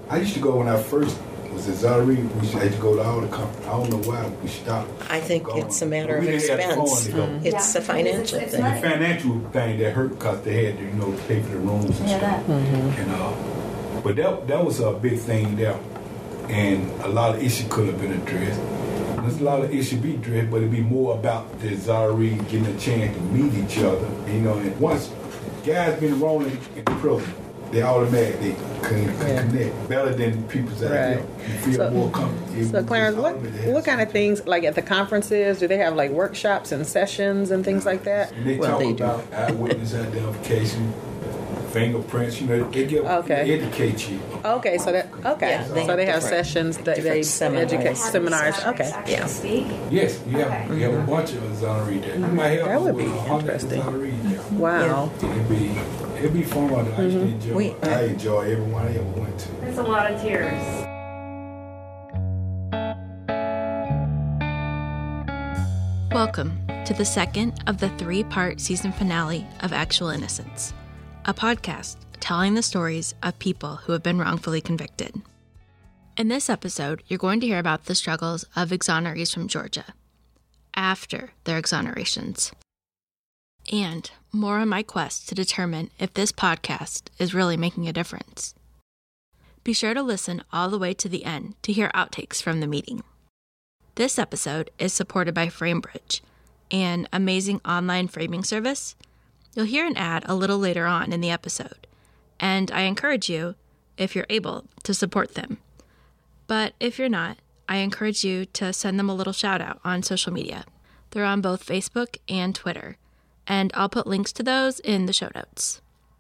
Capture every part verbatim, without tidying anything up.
I used to go when I first was at Zachary. We had to go to all the conferences. I don't know why we stopped. I think going. it's a matter We of didn't have expense. fun to go. It's Yeah, a financial it's- it's thing. The financial thing that hurt because they had to, you know, pay for the rooms and Yeah, stuff. that. And uh, but that that was a big thing there, and a lot of issues could have been addressed. There's a lot of issues be addressed, but it'd be more about the Zachary getting a chance to meet each other. You know, and once guys been rolling in prison, they automatically can, can Yeah. connect better than people that Right. you feel So- more comfortable. So, Clarence, what what kind of things, like at the conferences, do they have like workshops and sessions and things like that? And they Well, talk they do. about eyewitness identification, fingerprints. You know, they get Okay. they educate you. Okay, so that okay, Yeah, they so have they have different- sessions that they different seminars. educate Have seminars. these Okay, actually Yeah. speak. Yes, you have Okay. you have a bunch of exoneree there. You might have That would be over a hundred interesting. exoneree there. wow. It'd be it'd be fun. I used to enjoy. We- I enjoy everyone I ever went to. That's a lot of tears. Welcome to the second of the three-part season finale of Actual Innocence, a podcast telling the stories of people who have been wrongfully convicted. In this episode, you're going to hear about the struggles of exonerees from Georgia after their exonerations, and more on my quest to determine if this podcast is really making a difference. Be sure to listen all the way to the end to hear outtakes from the meeting. This episode is supported by FrameBridge, an amazing online framing service. You'll hear an ad a little later on in the episode, and I encourage you, if you're able, to support them. But if you're not, I encourage you to send them a little shout out on social media. They're on both Facebook and Twitter, and I'll put links to those in the show notes.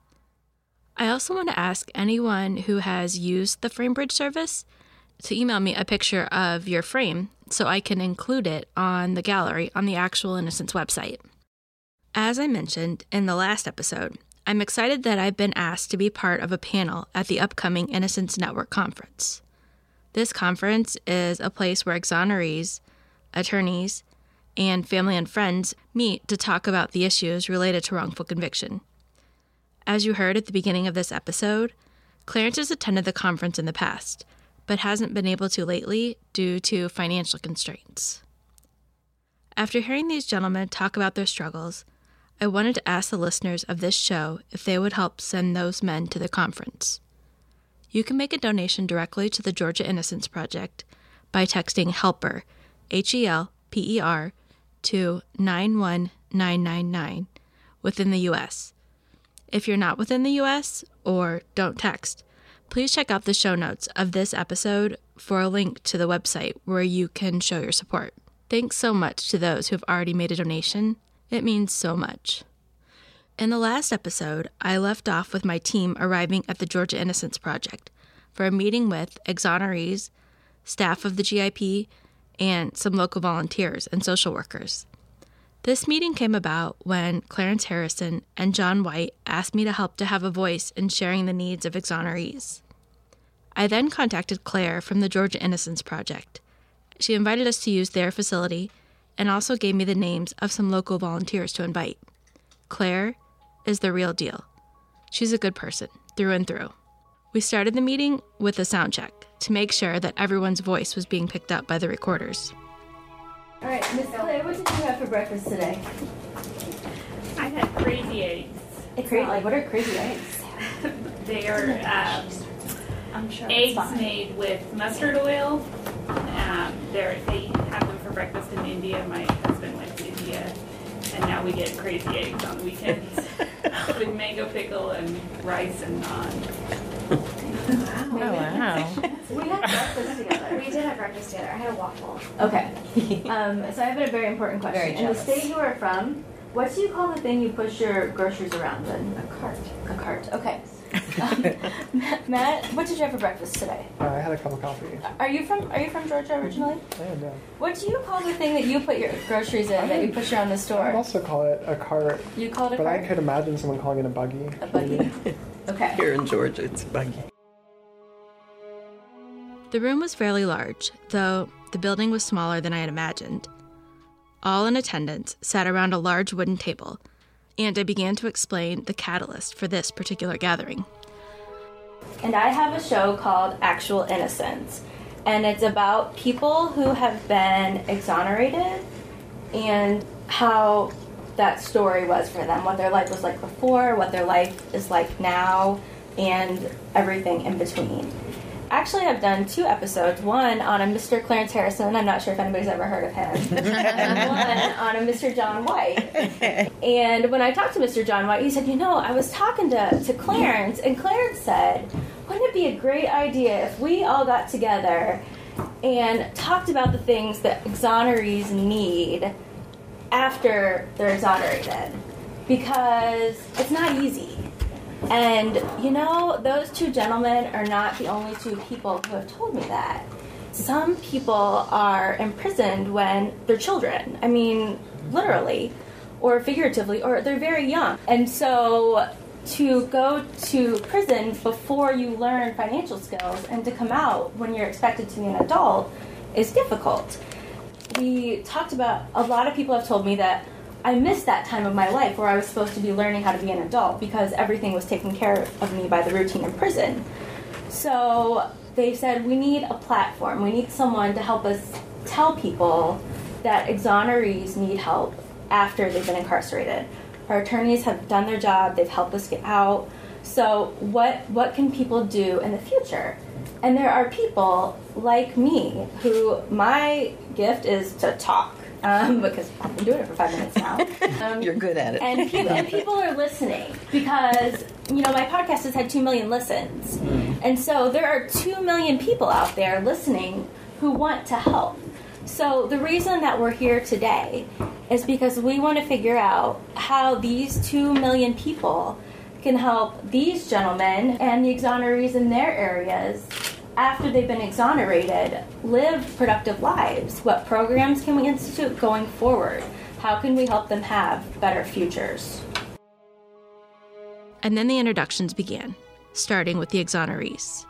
I also want to ask anyone who has used the FrameBridge service to email me a picture of your frame so I can include it on the gallery on the Actual Innocence website. As I mentioned in the last episode, I'm excited that I've been asked to be part of a panel at the upcoming Innocence Network conference. This conference is a place where exonerees, attorneys, and family and friends meet to talk about the issues related to wrongful conviction. As you heard at the beginning of this episode, Clarence has attended the conference in the past, but hasn't been able to lately due to financial constraints. After hearing these gentlemen talk about their struggles, I wanted to ask the listeners of this show if they would help send those men to the conference. You can make a donation directly to the Georgia Innocence Project by texting HELPER, H E L P E R, to nine one nine nine nine within the U S. If you're not within the U S or don't text, please check out the show notes of this episode for a link to the website where you can show your support. Thanks so much to those who have already made a donation. It means so much. In the last episode, I left off with my team arriving at the Georgia Innocence Project for a meeting with exonerees, staff of the G I P, and some local volunteers and social workers. This meeting came about when Clarence Harrison and John White asked me to help to have a voice in sharing the needs of exonerees. I then contacted Claire from the Georgia Innocence Project. She invited us to use their facility and also gave me the names of some local volunteers to invite. Claire is the real deal. She's a good person, through and through. We started the meeting with a sound check to make sure that everyone's voice was being picked up by the recorders. All right, Miss Claire, what did you have for breakfast today? I had crazy eggs. It's not like, what are crazy eggs? They are um, I'm sure it's eggs fine. made with mustard oil. Um, they're, they have them for breakfast in India. My husband went to India, and now we get crazy eggs on the weekends with mango pickle and rice and naan. Oh wow. We had breakfast together. We did have breakfast together. I had a waffle. Okay. Um, so I have a very important question. Very in the jealous. state you are from, what do you call the thing you push your groceries around in? A cart. A cart. Okay. Um, Matt, what did you have for breakfast today? Uh, I had a cup of coffee. Are you from Are you from Georgia originally? And uh, What do you call the thing that you put your groceries in that you push around the I'd store? also call it a cart, You call it a but I cart? could imagine someone calling it a buggy. A buggy. Okay. Here in Georgia, it's buggy. The room was fairly large, though the building was smaller than I had imagined. All in attendance sat around a large wooden table, and I began to explain the catalyst for this particular gathering. and I have a show called Actual Innocence. And it's about people who have been exonerated and how that story was for them, what their life was like before, what their life is like now, and everything in between. Actually, I've done two episodes, one on a Mister Clarence Harrison, I'm not sure if anybody's ever heard of him, and one on a Mister John White. And when I talked to Mister John White, he said, you know, I was talking to, to Clarence, and Clarence said, wouldn't it be a great idea if we all got together and talked about the things that exonerees need after they're exonerated? Because it's not easy. And, you know, those two gentlemen are not the only two people who have told me that. Some people are imprisoned when they're children. I mean, literally, or figuratively, or they're very young. And so to go to prison before you learn financial skills and to come out when you're expected to be an adult is difficult. We talked about, a lot of people have told me that I missed that time of my life where I was supposed to be learning how to be an adult because everything was taken care of me by the routine in prison. So they said, we need a platform. We need someone to help us tell people that exonerees need help after they've been incarcerated. Our attorneys have done their job. They've helped us get out. So what what can people do in the future? And there are people like me who my gift is to talk. Um, because I've been doing it for five minutes now. Um, You're good at it. And people, and people are listening because, you know, my podcast has had two million listens. Mm. And so there are two million people out there listening who want to help. So the reason that we're here today is because we want to figure out how these two million people can help these gentlemen and the exonerees in their areas after they've been exonerated, live productive lives. What programs can we institute going forward? How can we help them have better futures? And then the introductions began, starting with the exonerees.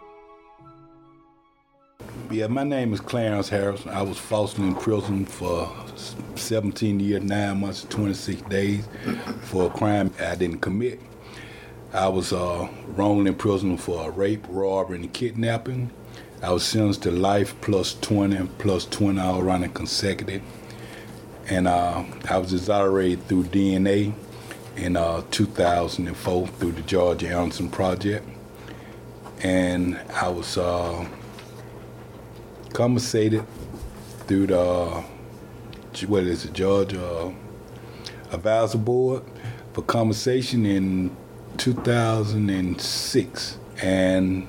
Yeah, my name is Clarence Harrison. I was falsely in prison for seventeen years, nine months, and twenty-six days for a crime I didn't commit. I was uh, wrongly imprisoned for a rape, robbery, and kidnapping. I was sentenced to life plus twenty, plus twenty all running consecutive. And uh, I was exonerated through D N A in uh, two thousand four through the Georgia Anderson Project. And I was uh, compensated through the, what is it, Georgia Advisory Board for compensation in two thousand six, and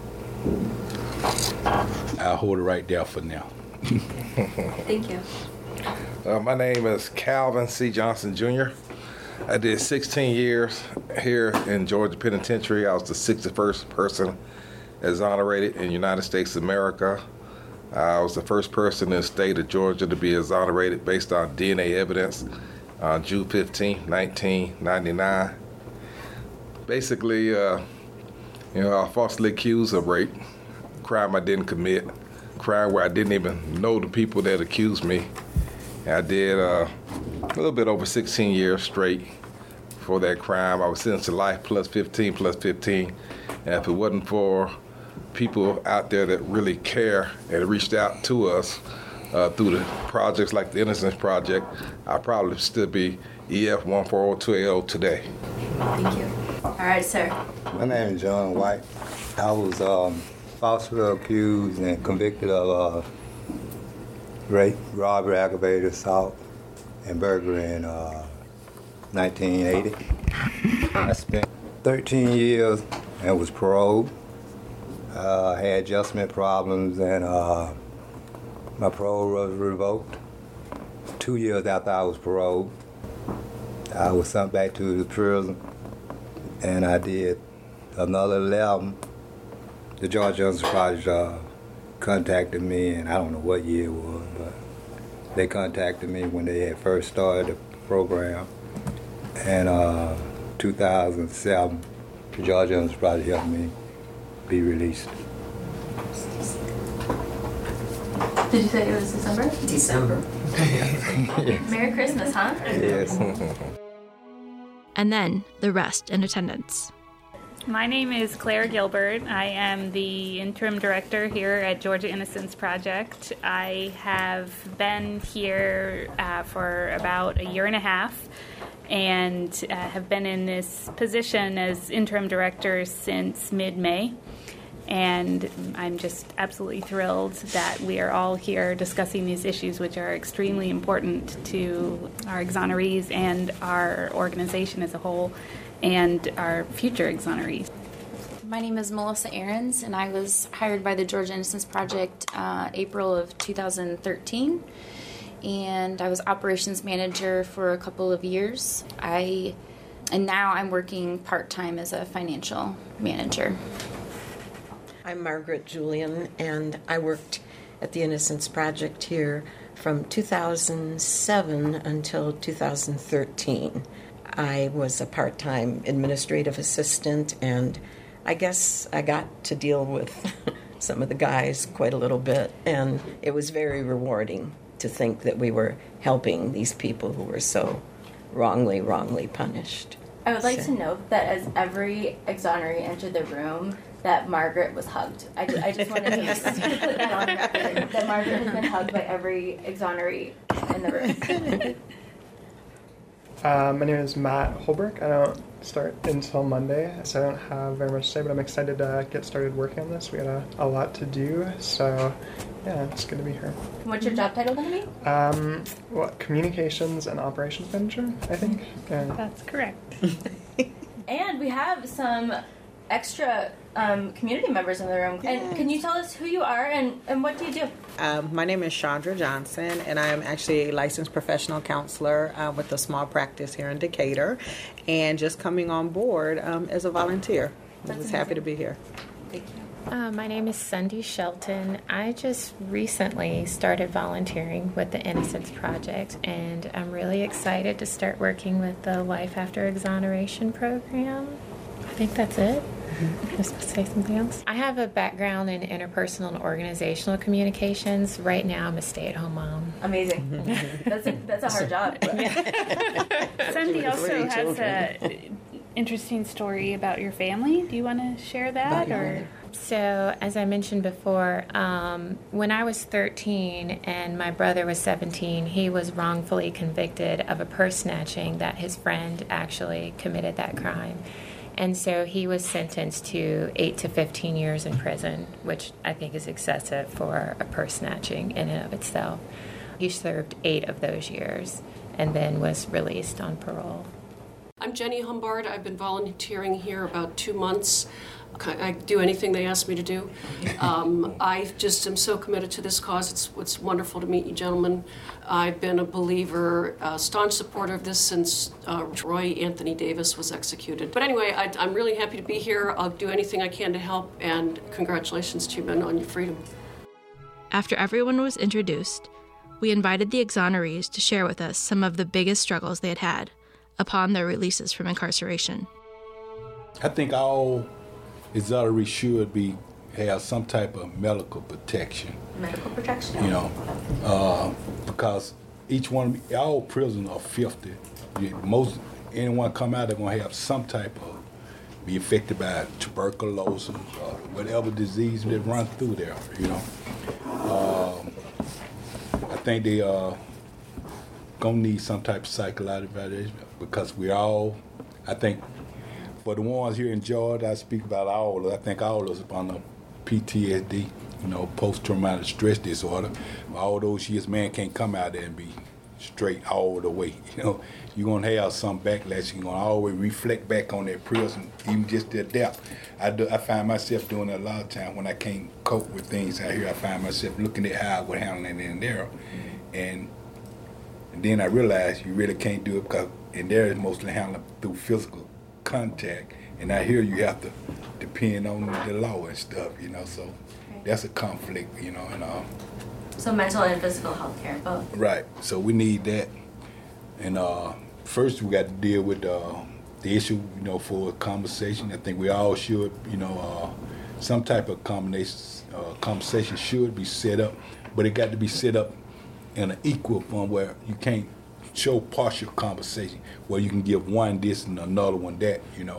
I'll hold it right there for now. Thank you. Uh, my name is Calvin C. Johnson, Junior I did sixteen years here in Georgia Penitentiary. I was the sixty-first person exonerated in the United States of America. I was the first person in the state of Georgia to be exonerated based on D N A evidence on June fifteenth, nineteen ninety-nine. Basically, uh, you know, I was falsely accused of rape, crime I didn't commit, crime where I didn't even know the people that accused me. I did uh, a little bit over sixteen years straight for that crime. I was sentenced to life plus fifteen plus fifteen. And if it wasn't for people out there that really care and reached out to us uh, through the projects like the Innocence Project, I'd probably still be E F one four zero two eight zero today. Thank you. All right, sir. My name is John White. I was um, falsely accused and convicted of uh, rape, robbery, aggravated assault, and burglary in uh, nineteen eighty. I spent thirteen years and was paroled. Uh, I had adjustment problems, and uh, my parole was revoked. Two years after I was paroled, I was sent back to the prison, and I did another eleven. The Georgia Anderson Project uh, contacted me, and I don't know what year it was, but they contacted me when they had first started the program. And uh, two thousand seven, the Georgia Anderson Project helped me be released. Did you say it was December? December. Yes. Merry Christmas, huh? Yes. And then the rest in attendance. My name is Claire Gilbert. I am the interim director here at Georgia Innocence Project. I have been here uh, for about a year and a half and uh, have been in this position as interim director since mid-May. And I'm just absolutely thrilled that we are all here discussing these issues, which are extremely important to our exonerees and our organization as a whole, and our future exonerees. My name is Melissa Ahrens, and I was hired by the Georgia Innocence Project uh, April of two thousand thirteen, and I was operations manager for a couple of years. I and now I'm working part-time as a financial manager. I'm Margaret Julian, and I worked at the Innocence Project here from two thousand seven until two thousand thirteen. I was a part-time administrative assistant, and I guess I got to deal with some of the guys quite a little bit, and it was very rewarding to think that we were helping these people who were so wrongly, wrongly punished. I would like So- to note that as every exoneree entered the room, that Margaret was hugged. I, ju- I just wanted to, to put that on record, that Margaret has been hugged by every exoneree in the room. Uh, my name is Matt Holbrook. I don't start until Monday, so I don't have very much to say, but I'm excited to get started working on this. We got a, a lot to do, so yeah, it's good to be here. What's your job title going to be? Um, what, communications and operations manager, I think? Yeah. That's correct. And we have some extra um, community members in the room. And can you tell us who you are and, and what do you do? Um, my name is Chandra Johnson, and I am actually a licensed professional counselor uh, with a small practice here in Decatur, and just coming on board um, as a volunteer. I'm That's just happy to be here. Thank you. Uh, my name is Cindy Shelton. I just recently started volunteering with the Innocence Project, and I'm really excited to start working with the Life After Exoneration program. I think that's it. I was supposed to say something else. I have a background in interpersonal and organizational communications. Right now, I'm a stay-at-home mom. Amazing. that's, a, that's a hard job. Cindy also Three has children. a interesting story about your family. Do you want to share that? About your or mother. So, as I mentioned before, um, when I was thirteen and my brother was seventeen, he was wrongfully convicted of a purse snatching that his friend actually committed that crime. And so he was sentenced to eight to fifteen years in prison, which I think is excessive for a purse snatching in and of itself. He served eight of those years and then was released on parole. I'm Jenny Humbard. I've been volunteering here about two months. I do anything they ask me to do. Um, I just am so committed to this cause. It's, it's wonderful to meet you gentlemen. I've been a believer, a staunch supporter of this since uh, Roy Anthony Davis was executed. But anyway, I, I'm really happy to be here. I'll do anything I can to help, and congratulations to you men on your freedom. After everyone was introduced, we invited the exonerees to share with us some of the biggest struggles they had had upon their releases from incarceration. I think all exonerees should be have some type of medical protection. Medical protection? You know, uh, because each one, all prisoners are filthy. You- Most anyone come out, they're gonna have some type of be affected by tuberculosis or whatever disease that run through there. You know, um, I think they are gonna need some type of psychological evaluation because we all, I think. For the ones here in Georgia, I speak about all of us. I think all of us upon the P T S D, you know, post-traumatic stress disorder. All those years, man can't come out there and be straight all the way. You know, you're going to have some backlash. You're going to always reflect back on that prison, even just their death. I, do, I find myself doing that a lot of times when I can't cope with things out here. I find myself looking at how I would handle it in there. And, and then I realize you really can't do it because in there it's mostly handled through physical contact, and I hear you have to depend on the law and stuff, you know, so that's a conflict, you know, and uh, So mental and physical health care, both. right, so we need that, and uh, first we got to deal with uh, the issue, you know, for a conversation. I think we all should, you know, uh, some type of combination, uh, conversation should be set up, but it got to be set up in an equal form where you can't show partial conversation where you can give one this and another one that, you know,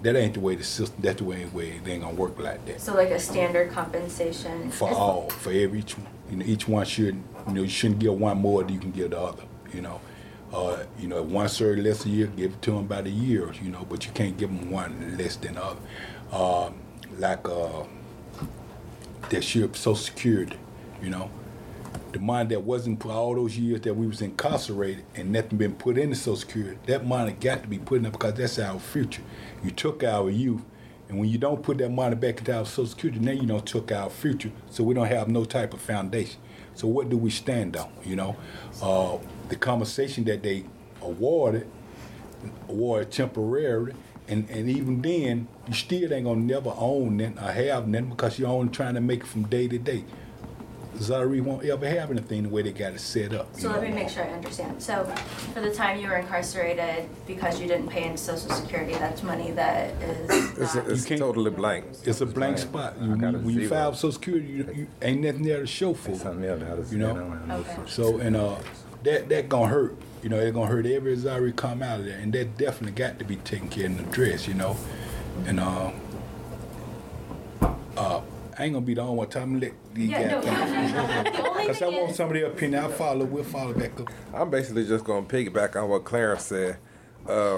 that ain't the way the system. That's the way, way it ain't gonna work like that. So like a standard compensation For Is- all, for every each one. You know, each one should, you know, you shouldn't give one more than you can give the other. You know, uh, you know, if one served less a year, give it to them by the year. You know, but you can't give them one less than the other. Uh, like uh, that should Social Security. You know, the money that wasn't put all those years that we was incarcerated and nothing been put into Social Security, that money got to be put in there because that's our future. You took our youth. And when you don't put that money back into our Social Security, now you don't took our future, so we don't have no type of foundation. So what do we stand on? You know, uh, the compensation that they awarded, awarded temporarily, and, and even then, you still ain't gonna never own nothing or have nothing because you're only trying to make it from day to day. Zari won't ever have anything the way they got it set up. So let me make sure I understand. So for the time you were incarcerated because you didn't pay into Social Security, that's money that is It's, not, a, it's totally blank. It's a blank spot. You, when you file Social Security, you, you ain't nothing there to show for it. You know. Okay. So and uh, that that gonna hurt. You know, it's gonna hurt every Zari come out of there, and that definitely got to be taken care of and addressed. You know, and uh, uh, I ain't gonna be the only one. Time to let these Yeah, guys no. The only because I thing want is- somebody up here. I'll follow. We'll follow back up. I'm basically just going to piggyback on what Clarence said. Uh,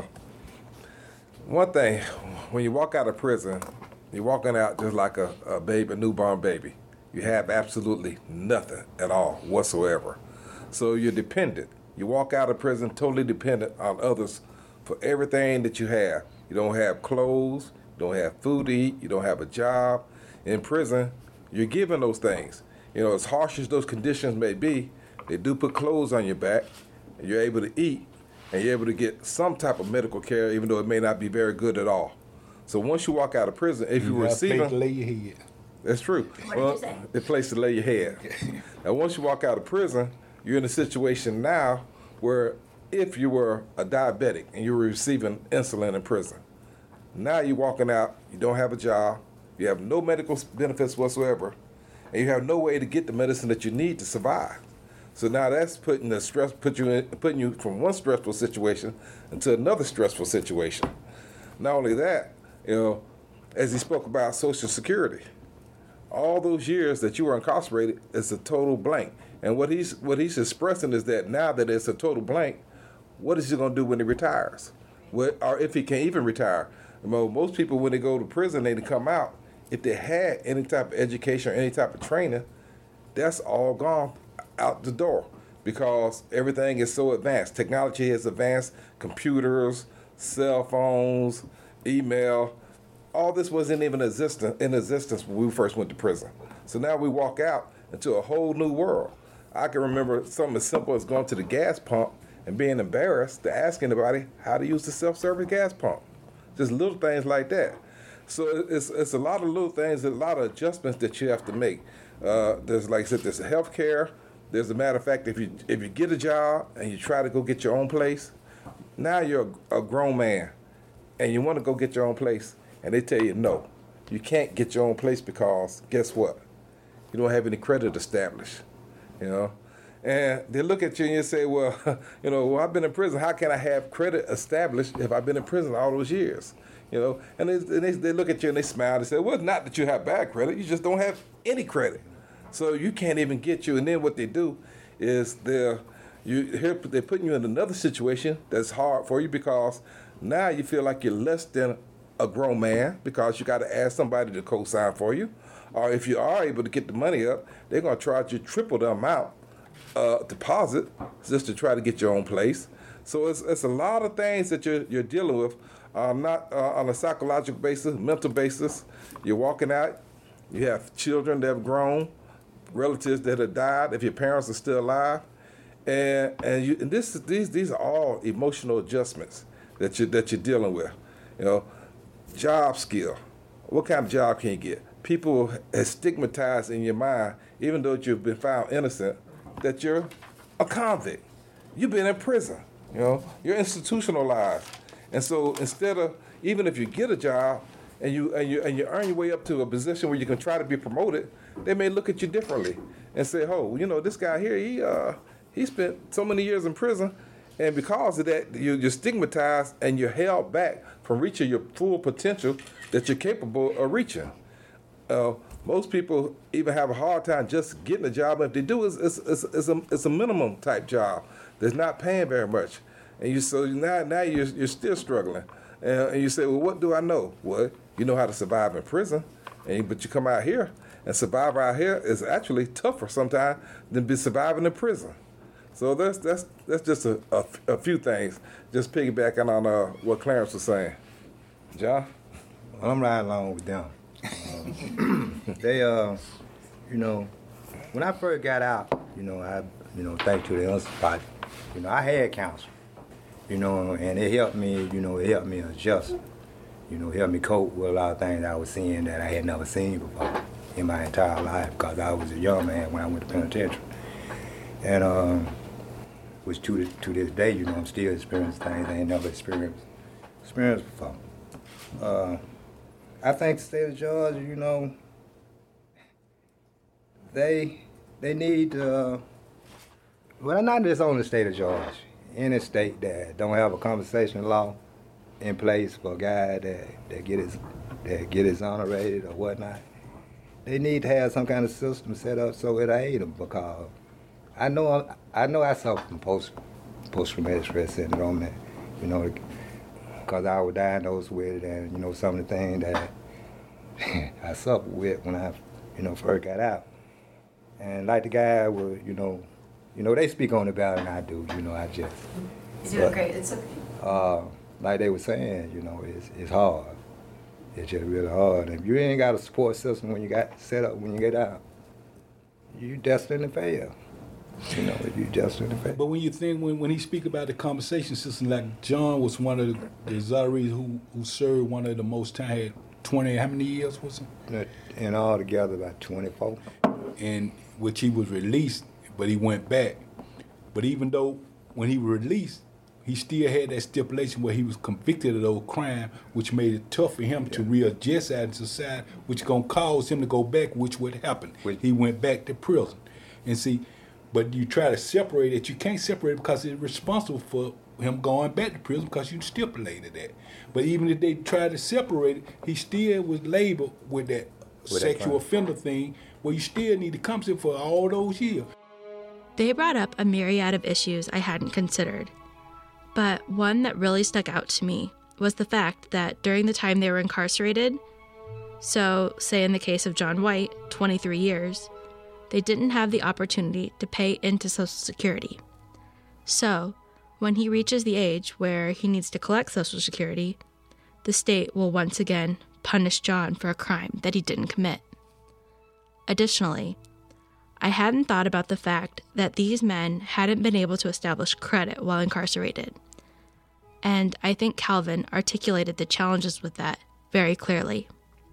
one thing, when you walk out of prison, you're walking out just like a, a baby, a newborn baby. You have absolutely nothing at all whatsoever. So you're dependent. You walk out of prison totally dependent on others for everything that you have. You don't have clothes, you don't have food to eat, you don't have a job. In prison, you're given those things. You know, as harsh as those conditions may be, they do put clothes on your back, and you're able to eat, and you're able to get some type of medical care, even though it may not be very good at all. So once you walk out of prison, if you, You got a receive place to lay your head. that's true. What did you say? A place to lay your head. Now, once you walk out of prison, you're in a situation now where if you were a diabetic and you were receiving insulin in prison, now you're walking out, you don't have a job, you have no medical benefits whatsoever, and you have no way to get the medicine that you need to survive. So now that's putting the stress, put you in, putting you from one stressful situation into another stressful situation. Not only that, you know, as he spoke about Social Security, all those years that you were incarcerated is a total blank. And what he's what he's expressing is that now that it's a total blank, what is he going to do when he retires? What, or if he can even retire? You know, most people, when they go to prison, they come out, if they had any type of education or any type of training, that's all gone out the door because everything is so advanced. Technology has advanced, computers, cell phones, email. All this wasn't even existent, in existence when we first went to prison. So now we walk out into a whole new world. I can remember something as simple as going to the gas pump and being embarrassed to ask anybody how to use the self-service gas pump. Just little things like that. So it's it's a lot of little things, a lot of adjustments that you have to make. Uh, there's, like I said, there's health care. There's a matter of fact, if you if you get a job and you try to go get your own place, now you're a, a grown man and you want to go get your own place, and they tell you no, you can't get your own place because guess what? You don't have any credit established, you know. And they look at you and you say, well, you know, well, I've been in prison. How can I have credit established if I've been in prison all those years? You know, and they, and they, they look at you and they smile and say, well, it's not that you have bad credit. You just don't have any credit. So you can't even get you. And then what they do is they're, you, here, they're putting you in another situation that's hard for you because now you feel like you're less than a grown man because you got to ask somebody to co-sign for you. Or if you are able to get the money up, they're going to charge you triple the amount uh, deposit just to try to get your own place. So it's it's a lot of things that you're you're dealing with, uh, not uh, on a psychological basis, mental basis. You're walking out. You have children that have grown, relatives that have died. If your parents are still alive, and and, you, and this these these are all emotional adjustments that you that you're dealing with. You know, job skill. What kind of job can you get? People have stigmatized in your mind, even though you've been found innocent, that you're a convict. You've been in prison. You know, you're institutionalized. And so instead of, even if you get a job and you and you and you earn your way up to a position where you can try to be promoted, they may look at you differently and say, oh, you know, this guy here, he uh he spent so many years in prison And because of that, you, you're stigmatized and you're held back from reaching your full potential that you're capable of reaching. Uh, most people even have a hard time just getting a job. And if they do, it's, it's, it's, it's, a, it's a minimum type job that's not paying very much. And you so now now you're, you're still struggling. And, and you say, well, what do I know? Well, you know how to survive in prison. And, but you come out here, and survive out here is actually tougher sometimes than be surviving in prison. So that's that's that's just a, a, a few things. Just piggybacking on uh, what Clarence was saying. John? Well, I'm riding along with them. Uh, they, uh, you know, when I first got out, you know, I, you know, thanks to the Innocence Project, you know, I had counsel, you know, and it helped me, you know, it helped me adjust, you know, it helped me cope with a lot of things I was seeing that I had never seen before in my entire life, because I was a young man when I went to penitentiary. And, um, which to, to this day, you know, I'm still experiencing things I ain't never experienced, experienced before. Uh, I think the state of Georgia, you know, they they need, uh, well, not just on the state of Georgia, any state that don't have a compensation law in place for a guy that, that get his that get exonerated or whatnot, they need to have some kind of system set up so it'll aid them, because I know I know I suffer from post post traumatic stress syndrome, that, you know, because I was diagnosed with it, and you know some of the things that I suffered with when I, you know, first got out. And like the guy was, you know, you know they speak on it better than I do. You know, I just. You're doing but, great. It's okay. Uh, like they were saying, you know, it's it's hard. It's just really hard. And if you ain't got a support system when you got set up when you get out, you destined to fail. You know, you destined to fail. But when you think, when, when he speak about the compensation system, like John was one of the, the exonerees who, who served one of the most time, had twenty, how many years was it? In all together, about twenty-four. In which he was released, but he went back. But even though when he was released, he still had that stipulation where he was convicted of those crimes, which made it tough for him yeah. to readjust out in society, which going to cause him to go back, which would happen. Which, he went back to prison. And see, but you try to separate it, you can't separate it because it's responsible for him going back to prison because you stipulated that. But even if they tried to separate it, he still was labeled with that with sexual that offender thing, where you still need to compensate for all those years. They brought up a myriad of issues I hadn't considered. But one that really stuck out to me was the fact that during the time they were incarcerated, so say in the case of John White, twenty-three years, they didn't have the opportunity to pay into Social Security. So, when he reaches the age where he needs to collect Social Security, the state will once again punish John for a crime that he didn't commit. Additionally, I hadn't thought about the fact that these men hadn't been able to establish credit while incarcerated. And I think Calvin articulated the challenges with that very clearly.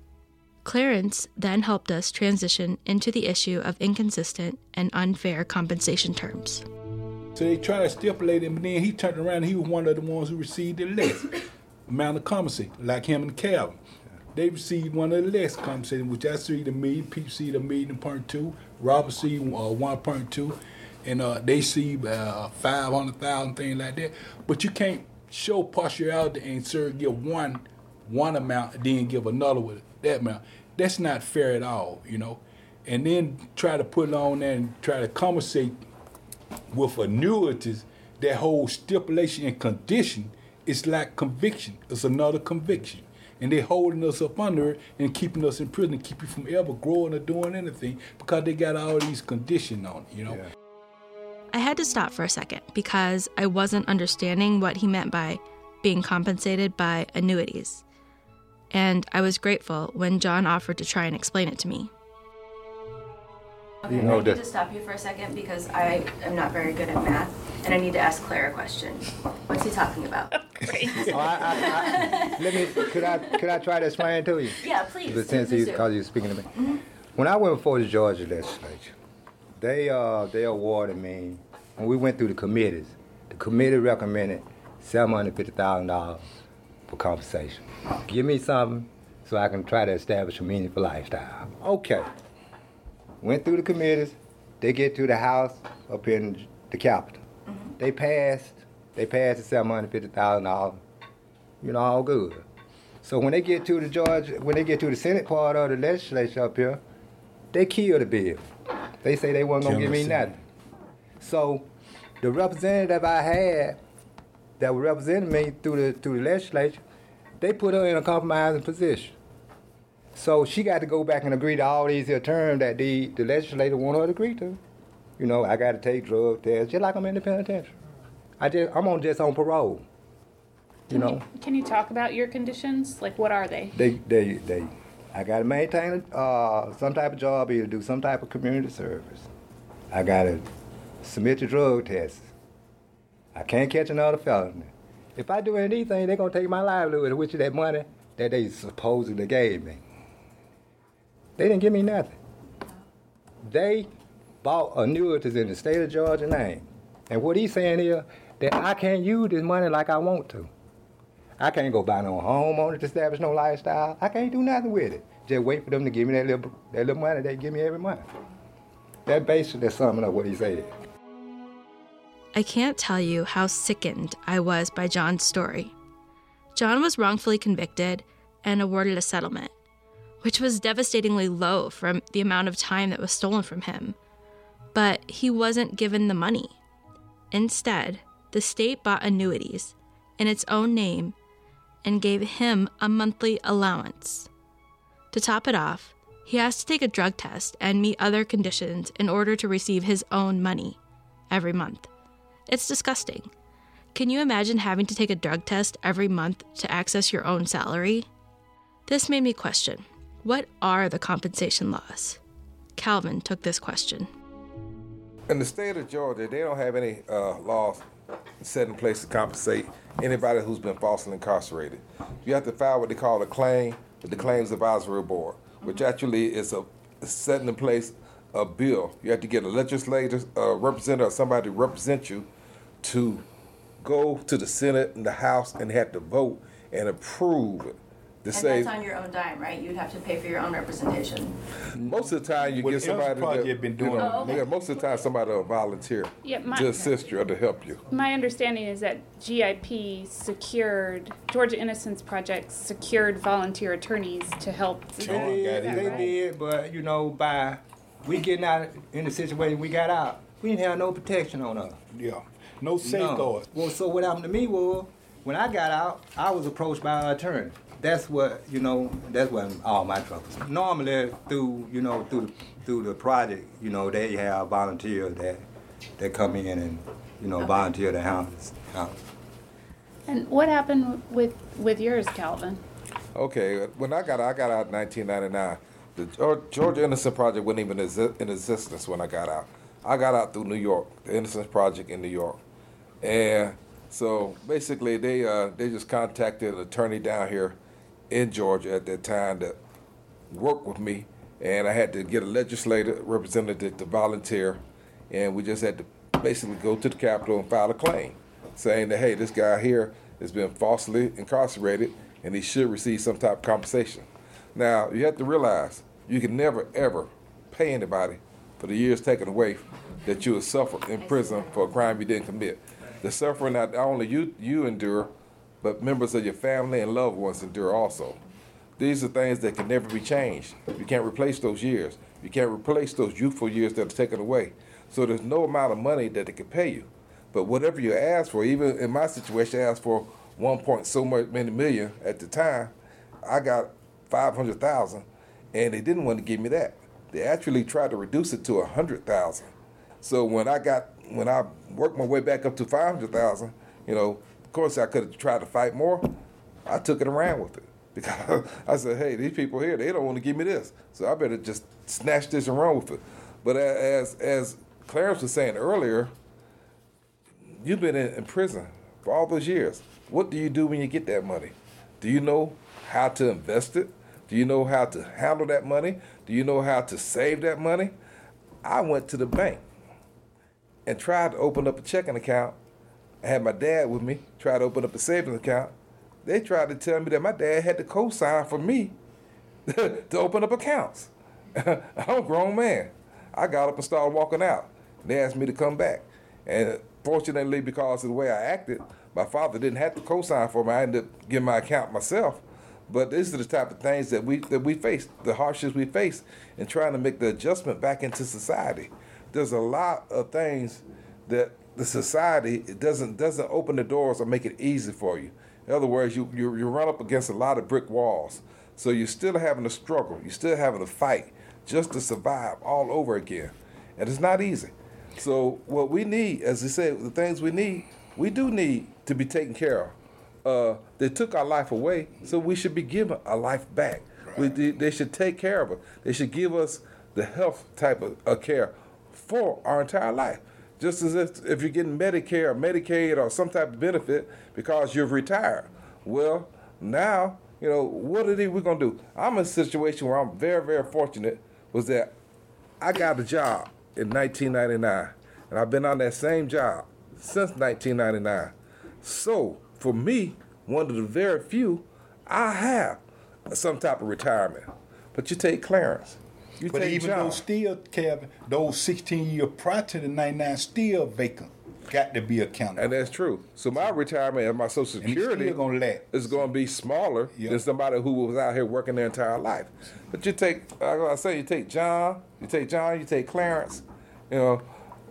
Clarence then helped us transition into the issue of inconsistent and unfair compensation terms. So they tried to stipulate it, but then he turned around and he was one of the ones who received the less amount of compensation, like him and Calvin. They received one of the less compensation, which I received a million, Pete received a million point two, Robert received uh, one point two, and uh, they received uh, five hundred thousand, things like that. But you can't show partiality and sir give one one amount and then give another with that amount. That's not fair at all, you know. And then try to put it on there and try to compensate with annuities, that whole stipulation and condition is like conviction. It's another conviction. And they're holding us up under it and keeping us in prison and keep you from ever growing or doing anything because they got all these conditions on it, you know. Yeah. I had to stop for a second because I wasn't understanding what he meant by being compensated by annuities. And I was grateful when John offered to try and explain it to me. Okay, you know, I need to stop you for a second because I am not very good at math, and I need to ask Claire a question. What's he talking about? oh, I, I, I, let me. Could I? Could I try to explain it to you? Yeah, please. Since you, because you're speaking to me. Mm-hmm. When I went before the Georgia legislature, they uh they awarded me. When we went through the committees, the committee recommended seven hundred fifty thousand dollars for compensation. Give me something so I can try to establish a meaningful lifestyle. Okay. Went through the committees. They get to the House up in the Capitol. Mm-hmm. They passed They passed the seven hundred fifty thousand dollars. You know, all good. So when they get to the Georgia, when they get to the Senate part of the legislature up here, they kill the bill. They say they weren't gonna give me nothing. So the representative I had that was representing me through the through the legislature, they put her in a compromising position. So she got to go back and agree to all these here terms that the, the legislator want her to agree to. You know, I got to take drug tests, just like I'm in the penitentiary. I just, I'm on just on parole. You Can know, you, can you talk about your conditions? Like, what are they? they, they, they. I got to maintain uh, some type of job, either do some type of community service. I got to submit to drug tests. I can't catch another felony. If I do anything, they're gonna take my livelihood, which is that money that they supposedly gave me. They didn't give me nothing. They bought annuities in the state of Georgia name. And what he's saying here, that I can't use this money like I want to. I can't go buy no home on it to establish no lifestyle. I can't do nothing with it. Just wait for them to give me that little, that little money they give me every month. That basically summing up what he said. I can't tell you how sickened I was by John's story. John was wrongfully convicted and awarded a settlement, which was devastatingly low for the amount of time that was stolen from him. But he wasn't given the money. Instead, the state bought annuities in its own name and gave him a monthly allowance. To top it off, he has to take a drug test and meet other conditions in order to receive his own money every month. It's disgusting. Can you imagine having to take a drug test every month to access your own salary? This made me question, what are the compensation laws? Calvin took this question. In the state of Georgia, they don't have any uh, laws set in place to compensate anybody who's been falsely incarcerated. You have to file what they call a claim with the Claims Advisory Board, which actually is a is setting in place a bill. You have to get a legislator, a representative, or somebody to represent you to go to the Senate and the House and have to vote and approve it. To And say, that's on your own dime, right? You'd have to pay for your own representation. most of the time you Well, get the somebody Project that, been you doing know, Oh, okay. yeah, most of the time somebody will volunteer Yeah, my- to assist you or to help you. My understanding is that G I P secured, Georgia Innocence Project secured volunteer attorneys to help. They John got did, his they own. did, but you know, by we getting out in the situation we got out, we didn't have no protection on us. Yeah. No No. safeguards. Well, so what happened to me was, when I got out, I was approached by an attorney. That's what, you know, that's what all my troubles. Normally, through, you know, through through the project, you know, they have volunteers that that come in and, you know, volunteer to house. house. And what happened with with yours, Calvin? Okay, when I got out, I got out in nineteen ninety-nine. The Geor- Georgia Innocence Project wasn't even exi- in existence when I got out. I got out through New York, the Innocence Project in New York. And so basically they uh, they just contacted an attorney down here in Georgia at that time that worked with me, and I had to get a legislative representative to volunteer, and we just had to basically go to the Capitol and file a claim saying that, hey, this guy here has been falsely incarcerated and he should receive some type of compensation. Now, you have to realize you can never, ever pay anybody for the years taken away that you have suffered in prison for a crime you didn't commit. The suffering not only you, you endure, but members of your family and loved ones endure also. These are things that can never be changed. You can't replace those years. You can't replace those youthful years that are taken away. So there's no amount of money that they can pay you. But whatever you ask for, even in my situation, I asked for one point so much many million at the time. I got five hundred thousand, and they didn't want to give me that. They actually tried to reduce it to a hundred thousand. So when I got when I worked my way back up to five hundred thousand, you know, of course I could have tried to fight more. I took it and ran with it because I said, hey, these people here, they don't want to give me this, so I better just snatch this and run with it. But as as Clarence was saying earlier, you've been in, in prison for all those years. What do you do when you get that money? Do you know how to invest it? Do you know how to handle that money? Do you know how to save that money? I went to the bank and tried to open up a checking account. I had my dad with me, tried to open up a savings account. They tried to tell me that my dad had to co-sign for me to open up accounts. I'm a grown man. I got up and started walking out. They asked me to come back. And fortunately, because of the way I acted, my father didn't have to co-sign for me. I ended up getting my account myself. But these are the type of things that we that we face, the hardships we face in trying to make the adjustment back into society. There's a lot of things that the society it doesn't doesn't open the doors or make it easy for you. In other words, you, you you run up against a lot of brick walls. So you're still having to struggle. You're still having to fight just to survive all over again. And it's not easy. So what we need, as I said, the things we need, we do need to be taken care of. Uh, they took our life away, so we should be given our life back. Right. We, they, they should take care of us. They should give us the health type of, of care for our entire life. Just as if, if you're getting Medicare or Medicaid or some type of benefit because you've retired. Well, now, you know, what are they, we going to do? I'm in a situation where I'm very, very fortunate was that I got a job in nineteen ninety-nine, and I've been on that same job since nineteen ninety-nine. So, for me, one of the very few, I have some type of retirement. But you take Clarence. You but take even John. though still, Kevin, those sixteen years prior to the ninety-nine still vacant. Got to be accounted. And that's true. So my retirement and my Social Security gonna is going to be smaller yep. than somebody who was out here working their entire life. But you take, like I say, you take John, you take John, you take Clarence, you know,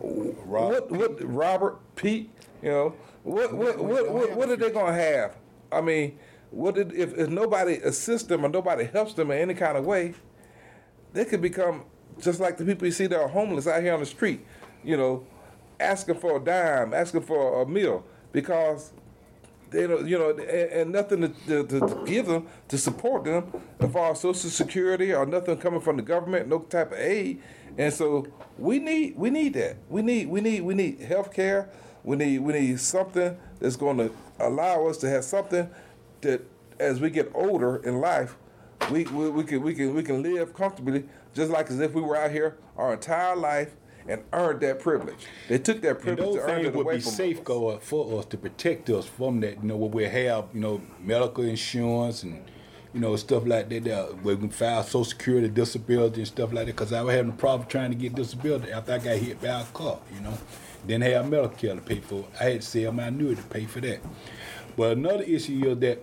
Robert, what, what, Robert, Pete, you know, what, what, what, what, what are they going to have? I mean, what did, if, if nobody assists them or nobody helps them in any kind of way, they could become just like the people you see that are homeless out here on the street, you know, asking for a dime, asking for a meal, because they don't, you know, and, and nothing to, to, to give them to support them as far as Social Security or nothing coming from the government, no type of aid. And so we need we need that. We need we need we need health care. We need we need something that's going to allow us to have something that as we get older in life, we we, we can we can we can live comfortably, just like as if we were out here our entire life and earned that privilege. They took that privilege and those to earn it would away be from safeguard us. for us to protect us from that. You know, where we have, you know, medical insurance and, you know, stuff like that. There, where we can file Social Security, disability, and stuff like that. Because I was having a problem trying to get disability after I got hit by a car. You know, didn't have medical care to pay for. I had to sell my annuity to pay for that. But another issue is that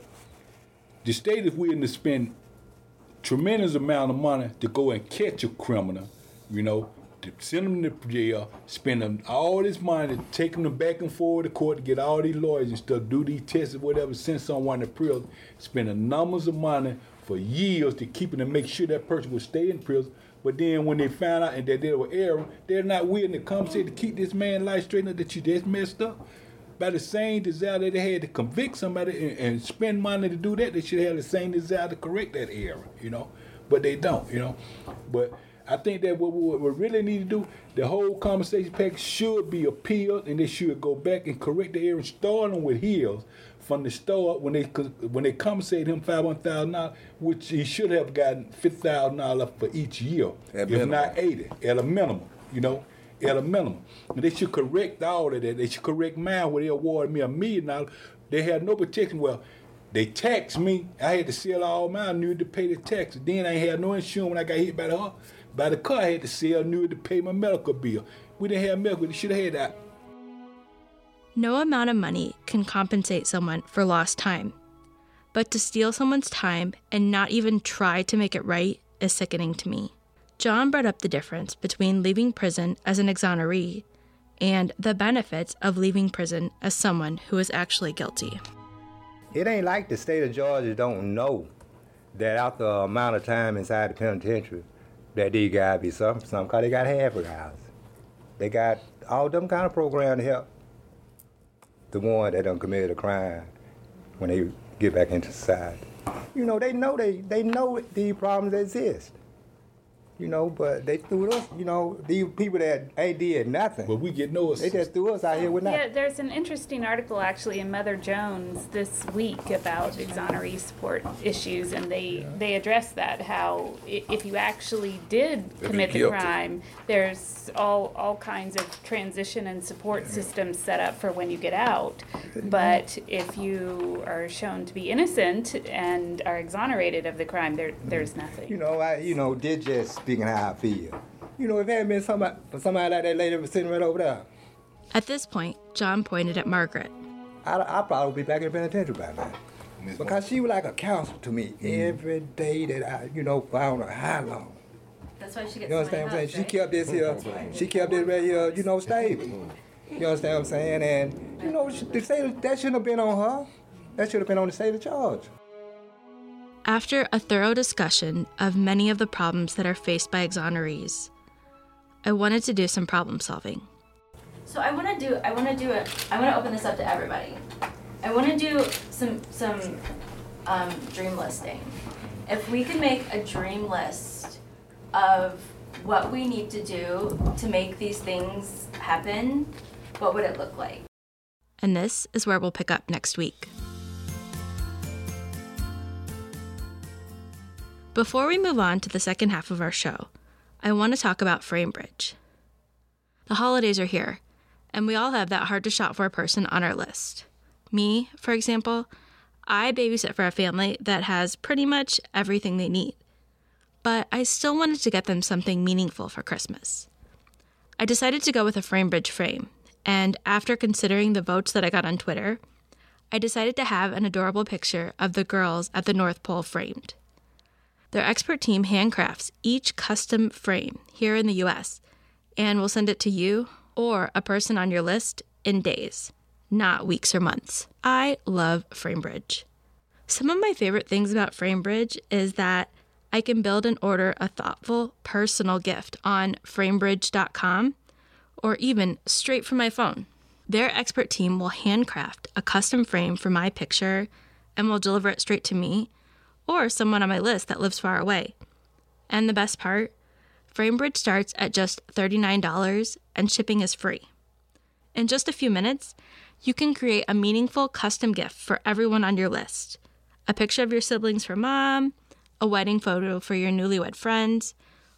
the state is willing to spend tremendous amount of money to go and catch a criminal. You know. To send them to jail, spend them all this money, taking them back and forth to court to get all these lawyers and stuff, do these tests or whatever, send someone to prison, spending numbers of money for years to keep it and make sure that person will stay in prison. But then when they found out and that they were erring, they're not willing to come say to keep this man's life straightened up that you just messed up. By the same desire that they had to convict somebody and, and spend money to do that, they should have the same desire to correct that error, you know. But they don't, you know. But I think that what we really need to do, the whole compensation package should be appealed, and they should go back and correct the error, starting with Hills from the start when they when they compensated him five hundred thousand dollars, which he should have gotten fifty thousand dollars for each year, at if minimum. not eighty, at a minimum, you know, at a minimum. And they should correct all of that. They should correct mine where they awarded me a million dollars. They had no protection. Well, they taxed me. I had to sell all my annuity to pay the taxes. Then I had no insurance when I got hit by the by the car. I had to sell annuity to pay my medical bill. We didn't have medical. They should have had that. No amount of money can compensate someone for lost time. But to steal someone's time and not even try to make it right is sickening to me. John brought up the difference between leaving prison as an exoneree and the benefits of leaving prison as someone who is actually guilty. It ain't like the state of Georgia don't know that after the amount of time inside the penitentiary that these guys be something, something, because they got half hours. They got all them kind of programs to help the one that done committed a crime when they get back into society. You know, they know they, they know these problems exist. You know, but they threw us, you know, these people that ain't did nothing. But we get no assistance. They just threw us out here with nothing. Yeah, there's an interesting article actually in Mother Jones this week about exoneree support issues, and they, they address that, how if you actually did commit the crime, there's all, all kinds of transition and support systems set up for when you get out. But if you are shown to be innocent and are exonerated of the crime, there there's nothing. You know, I, you know, did just speaking how I feel. You know, if it had been somebody, for somebody like that lady was sitting right over there, At this point, John pointed at Margaret. I, I probably would be back in the penitentiary by now. Because she was like a counselor to me mm-hmm. every day that I, you know, found her how long. That's why she gets You understand what I'm saying? Right? She kept this here, she kept this right here, you know, stable. You understand what I'm saying? And, you know, the state, that shouldn't have been on her. That should have been on the state of charge. After a thorough discussion of many of the problems that are faced by exonerees, I wanted to do some problem solving. So I want to do, I want to do it, I want to open this up to everybody. I want to do some, some um, dream listing. If we could make a dream list of what we need to do to make these things happen, what would it look like? And this is where we'll pick up next week. Before we move on to the second half of our show, I want to talk about Framebridge. The holidays are here, and we all have that hard-to-shop-for person on our list. Me, for example, I babysit for a family that has pretty much everything they need. But I still wanted to get them something meaningful for Christmas. I decided to go with a Framebridge frame, and after considering the votes that I got on Twitter, I decided to have an adorable picture of the girls at the North Pole framed. Their expert team handcrafts each custom frame here in the U S and will send it to you or a person on your list in days, not weeks or months. I love Framebridge. Some of my favorite things about Framebridge is that I can build and order a thoughtful, personal gift on framebridge dot com or even straight from my phone. Their expert team will handcraft a custom frame for my picture and will deliver it straight to me or someone on my list that lives far away. And the best part, Framebridge starts at just thirty-nine dollars and shipping is free. In just a few minutes, you can create a meaningful custom gift for everyone on your list. A picture of your siblings for mom, a wedding photo for your newlywed friends,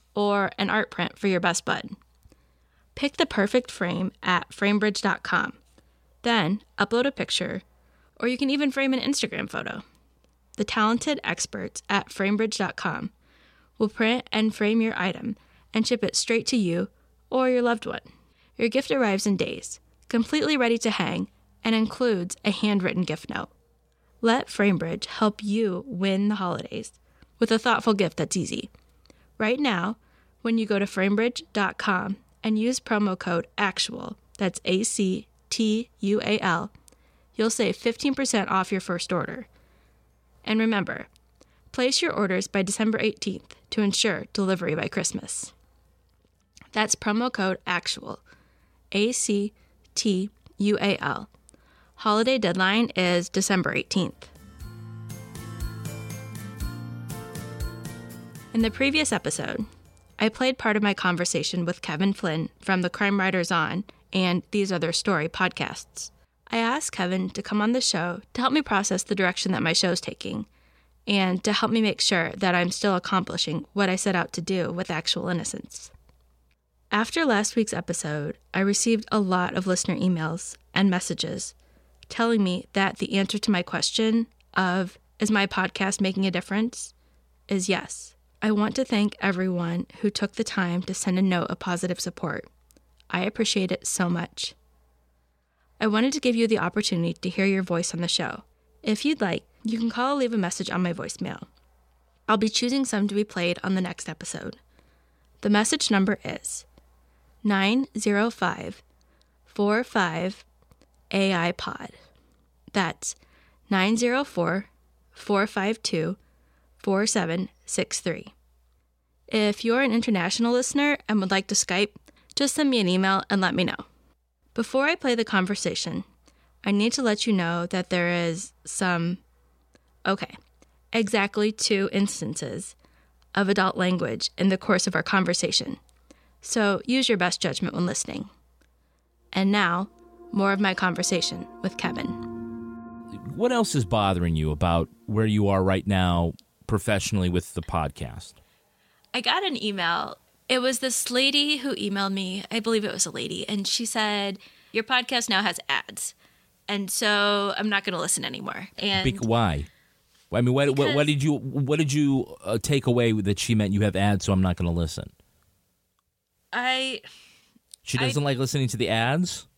or an art print for your best bud. Pick the perfect frame at framebridge dot com. Then upload a picture, or you can even frame an Instagram photo. The talented experts at framebridge dot com will print and frame your item and ship it straight to you or your loved one. Your gift arrives in days, completely ready to hang, and includes a handwritten gift note. Let Framebridge help you win the holidays with a thoughtful gift that's easy. Right now, when you go to framebridge dot com and use promo code ACTUAL, that's A C T U A L, you'll save fifteen percent off your first order. And remember, place your orders by December eighteenth to ensure delivery by Christmas. That's promo code ACTUAL, A C T U A L. Holiday deadline is December eighteenth. In the previous episode, I played part of my conversation with Kevin Flynn from the Crime Writers On and These Other Story podcasts. I asked Kevin to come on the show to help me process the direction that my show's taking and to help me make sure that I'm still accomplishing what I set out to do with Actual Innocence. After last week's episode, I received a lot of listener emails and messages telling me that the answer to my question of, is my podcast making a difference, is yes. I want to thank everyone who took the time to send a note of positive support. I appreciate it so much. I wanted to give you the opportunity to hear your voice on the show. If you'd like, you can call or leave a message on my voicemail. I'll be choosing some to be played on the next episode. The message number is nine zero five four five A I pod. That's nine zero four four five two four seven six three. If you're an international listener and would like to Skype, just send me an email and let me know. Before I play the conversation, I need to let you know that there is some, okay, exactly two instances of adult language in the course of our conversation. So use your best judgment when listening. And now, more of my conversation with Kevin. What else is bothering you about where you are right now professionally with the podcast? I got an email. It was this lady who emailed me. I believe it was a lady. And she said, your podcast now has ads. And so I'm not going to listen anymore. And Be- why? I mean, what, what, what did you what did you uh, take away that she meant you have ads, so I'm not going to listen? I... She doesn't I, like listening to the ads?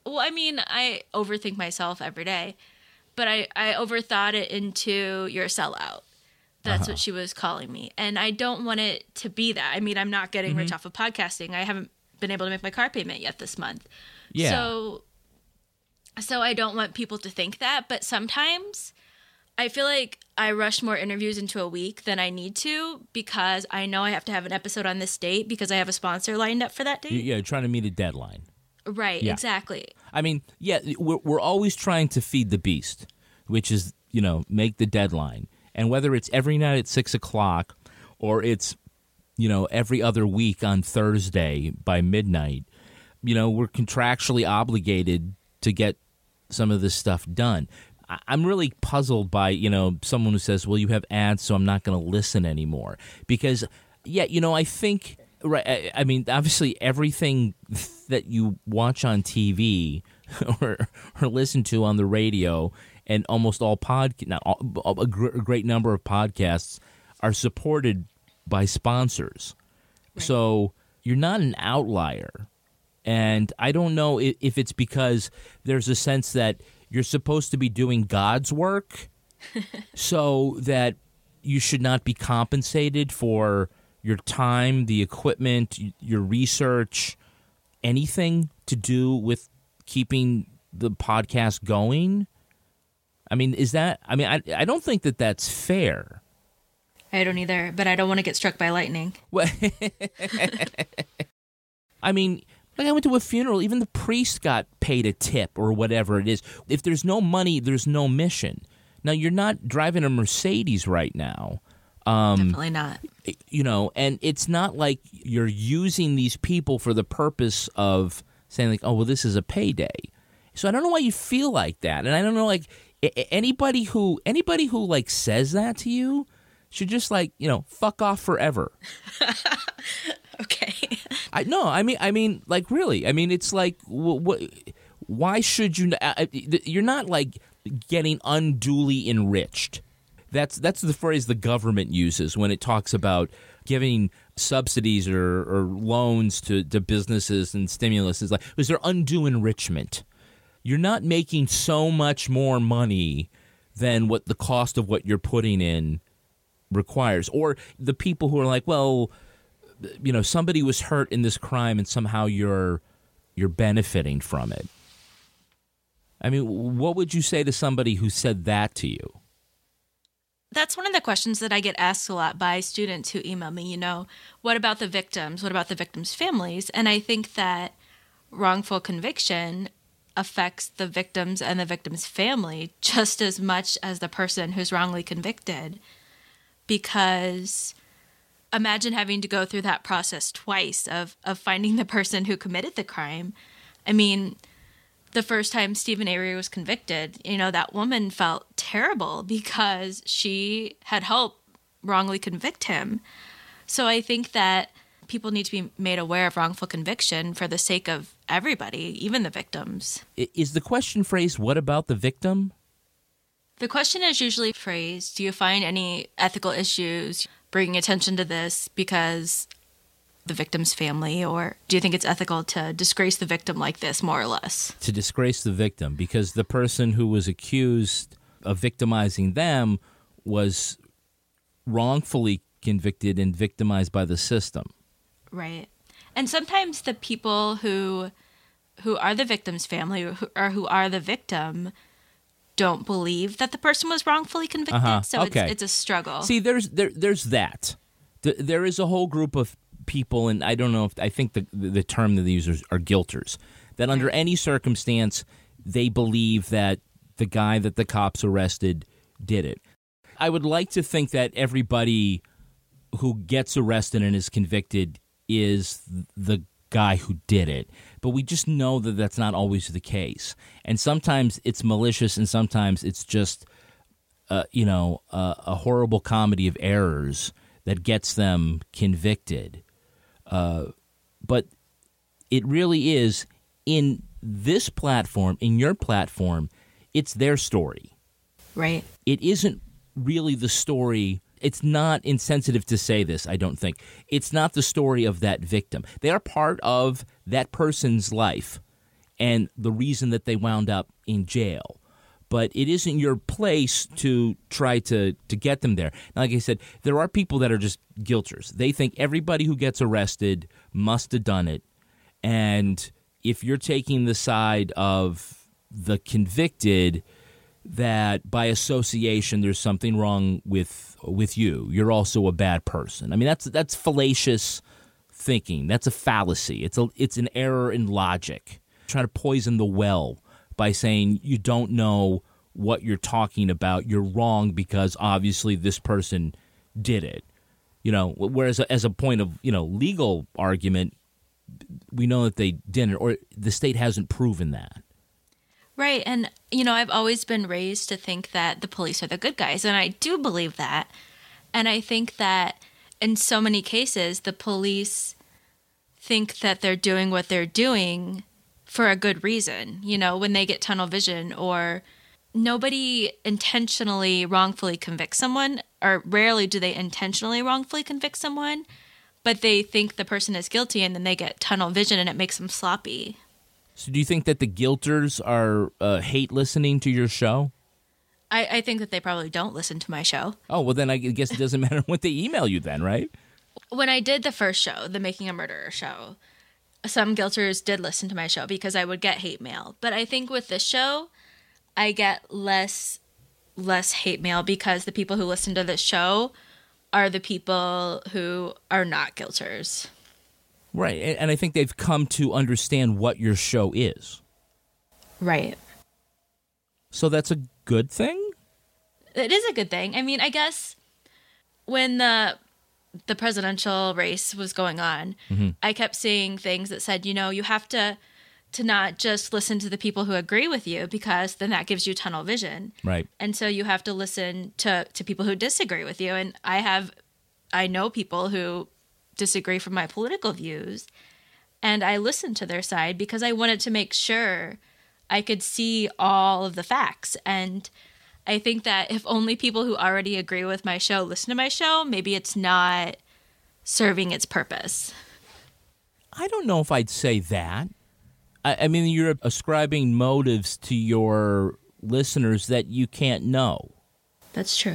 Well, I mean, I overthink myself every day, but I, I overthought it into you're a sellout. That's uh-huh. what she was calling me. And I don't want it to be that. I mean, I'm not getting mm-hmm. rich off of podcasting. I haven't been able to make my car payment yet this month. Yeah. So, so I don't want people to think that. But sometimes I feel like I rush more interviews into a week than I need to because I know I have to have an episode on this date because I have a sponsor lined up for that date. Yeah, trying to meet a deadline. Right, yeah. exactly. I mean, yeah, we're, we're always trying to feed the beast, which is, you know, make the deadline. And whether it's every night at six o'clock or it's, you know, every other week on Thursday by midnight, you know, we're contractually obligated to get some of this stuff done. I- I'm really puzzled by, you know, someone who says, well, you have ads, so I'm not going to listen anymore. Because, yeah, you know, I think, right, I, I mean, obviously everything that you watch on T V or, or listen to on the radio and almost all pod, not all, a great number of podcasts are supported by sponsors. Right. So you're not an outlier. And I don't know if it's because there's a sense that you're supposed to be doing God's work so that you should not be compensated for your time, the equipment, your research, anything to do with keeping the podcast going. I mean, is that, I mean, I, I don't think that that's fair. I don't either, but I don't want to get struck by lightning. Well, I mean, like I went to a funeral, even the priest got paid a tip or whatever it is. If there's no money, there's no mission. Now, you're not driving a Mercedes right now. Um, Definitely not. You know, and it's not like you're using these people for the purpose of saying like, oh, well, this is a payday. So I don't know why you feel like that. And I don't know, like, anybody who anybody who like says that to you should just like, you know, fuck off forever. Okay. I no, I mean, I mean, like, really. I mean, it's like, wh- wh- why should you? Uh, you're not like getting unduly enriched. That's that's the phrase the government uses when it talks about giving subsidies or, or loans to, to businesses and stimulus. Is like, is there undue enrichment? You're not making so much more money than what the cost of what you're putting in requires. Or the people who are like, well, you know, somebody was hurt in this crime and somehow you're you're benefiting from it. I mean, what would you say to somebody who said that to you? That's one of the questions that I get asked a lot by students who email me, you know, what about the victims? What about the victims' families? And I think that wrongful conviction affects the victims and the victim's family just as much as the person who's wrongly convicted. Because imagine having to go through that process twice of, of finding the person who committed the crime. I mean, the first time Stephen Avery was convicted, you know, that woman felt terrible because she had helped wrongly convict him. So I think that people need to be made aware of wrongful conviction for the sake of everybody, even the victims. Is the question phrased, what about the victim? The question is usually phrased, do you find any ethical issues bringing attention to this because the victim's family, or do you think it's ethical to disgrace the victim like this, more or less? To disgrace the victim, because the person who was accused of victimizing them was wrongfully convicted and victimized by the system. Right. And sometimes the people who who are the victim's family or who, or who are the victim don't believe that the person was wrongfully convicted. Uh-huh. So okay. it's, it's a struggle. See, there's there there's that. There is a whole group of people, and I don't know if I think the the term that they use are, are guilters, that under any circumstance they believe that the guy that the cops arrested did it. I would like to think that everybody who gets arrested and is convicted is the guy who did it. But we just know that that's not always the case. And sometimes it's malicious and sometimes it's just, uh, you know, uh, a horrible comedy of errors that gets them convicted. Uh, but it really is, in this platform, in your platform, it's their story. Right. It isn't really the story. It's not insensitive to say this, I don't think. It's not the story of that victim. They are part of that person's life. and the reason that they wound up in jail. But it isn't your place to try to, to get them there. Now, like I said, there are people that are just guilters. They think everybody who gets arrested must have done it. And if you're taking the side of the convicted, that by association there's something wrong with with you. You're also a bad person. I mean, that's that's fallacious thinking. That's a fallacy. It's a it's an error in logic. Trying to poison the well by saying you don't know what you're talking about. You're wrong because obviously this person did it. You know, whereas as a point of, you know, legal argument, we know that they didn't, or the state hasn't proven that. Right. And, you know, I've always been raised to think that the police are the good guys, and I do believe that. And I think that in so many cases, the police think that they're doing what they're doing for a good reason, you know, when they get tunnel vision, or nobody intentionally wrongfully convicts someone, or rarely do they intentionally wrongfully convict someone, but they think the person is guilty and then they get tunnel vision and it makes them sloppy. So do you think that the guilters are uh, hate listening to your show? I, I think that they probably don't listen to my show. Oh, well, then I guess it doesn't matter what they email you then, right? When I did the first show, the Making a Murderer show, some guilters did listen to my show because I would get hate mail. But I think with this show, I get less less hate mail because the people who listen to this show are the people who are not guilters. Right, and I think they've come to understand what your show is. Right. So that's a good thing? It is a good thing. I mean, I guess when the the presidential race was going on, mm-hmm. I kept seeing things that said, you know, you have to to not just listen to the people who agree with you, because then that gives you tunnel vision. Right. And so you have to listen to, to people who disagree with you. And I have, I know people who disagree from my political views, and I listened to their side because I wanted to make sure I could see all of the facts. And I think that if only people who already agree with my show listen to my show, maybe it's not serving its purpose. I don't know if I'd say that. I, I mean, you're ascribing motives to your listeners that you can't know. That's true.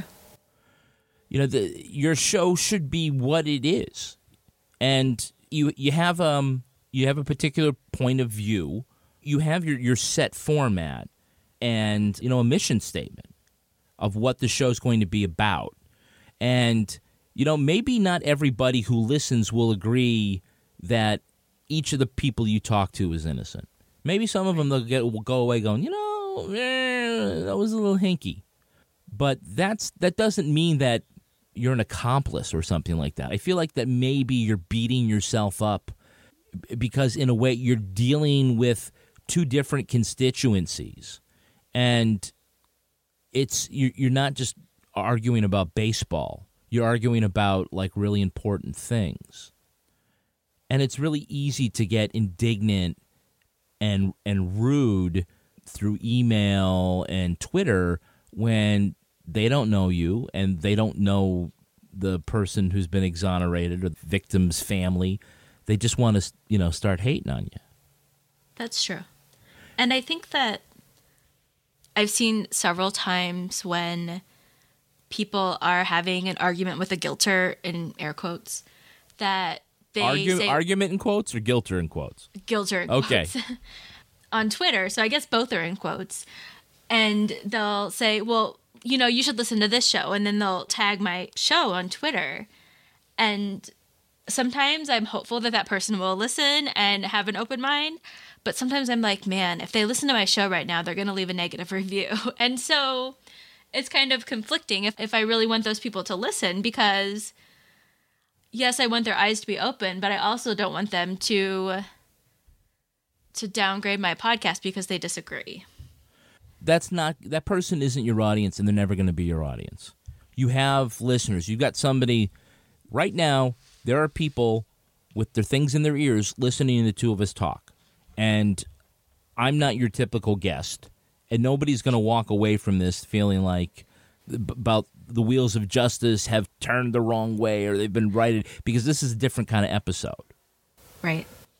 You know, the, your show should be what it is. And you you have um you have a particular point of view. You have your, your set format and, you know, a mission statement of what the show's going to be about. And, you know, maybe not everybody who listens will agree that each of the people you talk to is innocent. Maybe some of them they'll get, will go away going, you know, eh, that was a little hinky. But that's that doesn't mean that you're an accomplice or something like that. I feel like that maybe you're beating yourself up because in a way you're dealing with two different constituencies. And it's you're not just arguing about baseball. You're arguing about like really important things. And it's really easy to get indignant and and rude through email and Twitter when they don't know you and they don't know the person who's been exonerated or the victim's family. They just want to, you know, start hating on you. That's true. And I think that I've seen several times when people are having an argument with a guilter, in air quotes, that they Argu- say... Argument in quotes or guilter in quotes? Guilter in okay. quotes. On Twitter, so I guess both are in quotes. And they'll say, well, you know, you should listen to this show. And then they'll tag my show on Twitter. And sometimes I'm hopeful that that person will listen and have an open mind. But sometimes I'm like, man, if they listen to my show right now, they're going to leave a negative review. And so it's kind of conflicting if, if I really want those people to listen, because yes, I want their eyes to be open, but I also don't want them to to downgrade my podcast because they disagree. That's not, that person isn't your audience, and they're never going to be your audience. You have listeners. You've got somebody right now. There are people with their things in their ears listening to the two of us talk. And I'm not your typical guest, and nobody's going to walk away from this feeling like about the wheels of justice have turned the wrong way or they've been righted, because this is a different kind of episode. Right.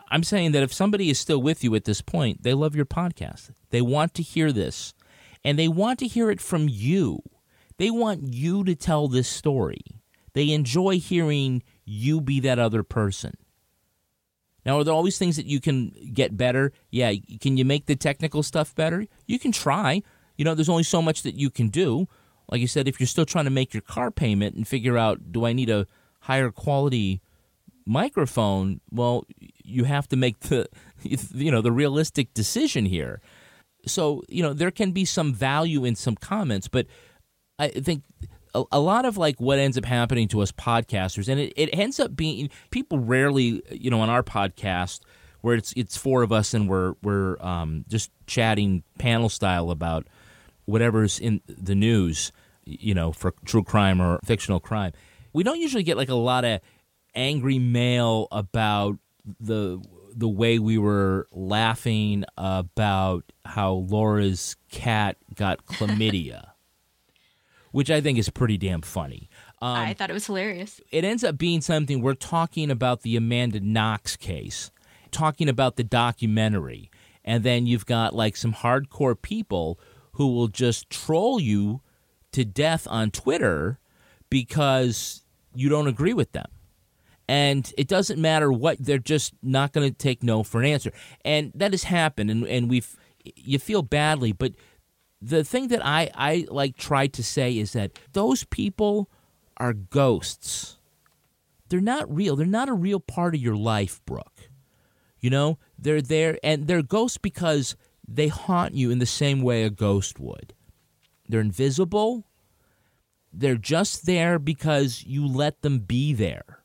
I'm saying that if somebody is still with you at this point, they love your podcast. They want to hear this, and they want to hear it from you. They want you to tell this story. They enjoy hearing you be that other person. Now, are there always things that you can get better? Yeah. Can you make the technical stuff better? You can try. You know, there's only so much that you can do. Like you said, if you're still trying to make your car payment and figure out, do I need a higher quality microphone? Well, you have to make the, you know, the realistic decision here. So, you know, there can be some value in some comments, but I think a, a lot of like what ends up happening to us podcasters, and it, it ends up being, people rarely, you know, on our podcast where it's it's four of us and we're we're um, just chatting panel style about whatever's in the news, you know, for true crime or fictional crime. We don't usually get like a lot of angry mail about the the way we were laughing about how Laura's cat got chlamydia, which I think is pretty damn funny. Um, I thought it was hilarious. It ends up being something, we're talking about the Amanda Knox case, talking about the documentary, and then you've got like some hardcore people who will just troll you to death on Twitter because you don't agree with them. And it doesn't matter what, they're just not going to take no for an answer. And that has happened, and, and we've, you feel badly, but the thing that I, I like tried to say is that those people are ghosts. They're not real. They're not a real part of your life, Brooke. You know, they're there, and they're ghosts because they haunt you in the same way a ghost would. They're invisible. They're just there because you let them be there.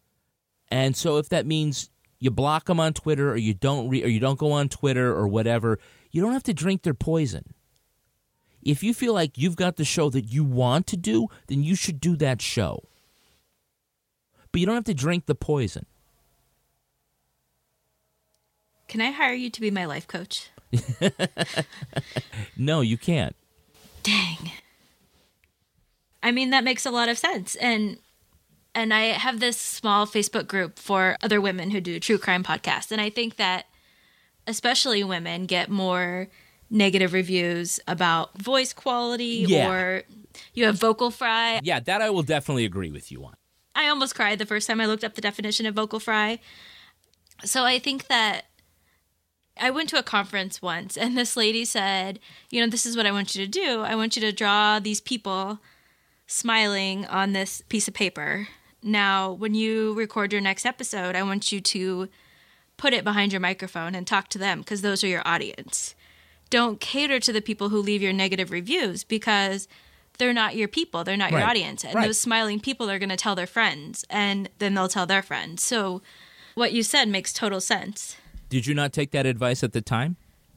And so if that means you block them on Twitter or you don't re- or you don't go on Twitter or whatever, you don't have to drink their poison. If you feel like you've got the show that you want to do, then you should do that show. But you don't have to drink the poison. Can I hire you to be my life coach? No, you can't. Dang. I mean, that makes a lot of sense. And and I have this small Facebook group for other women who do true crime podcasts. And I think that especially women get more negative reviews about voice quality, Yeah. or you have vocal fry. Yeah, that I will definitely agree with you on. I almost cried the first time I looked up the definition of vocal fry. So I think that I went to a conference once and this lady said, you know, this is what I want you to do. I want you to draw these people smiling on this piece of paper. Now, when you record your next episode, I want you to put it behind your microphone and talk to them because those are your audience. Don't cater to the people who leave your negative reviews because they're not your people. They're not your Right. audience. And Right. those smiling people are going to tell their friends, and then they'll tell their friends. So what you said makes total sense. Did you not take that advice at the time?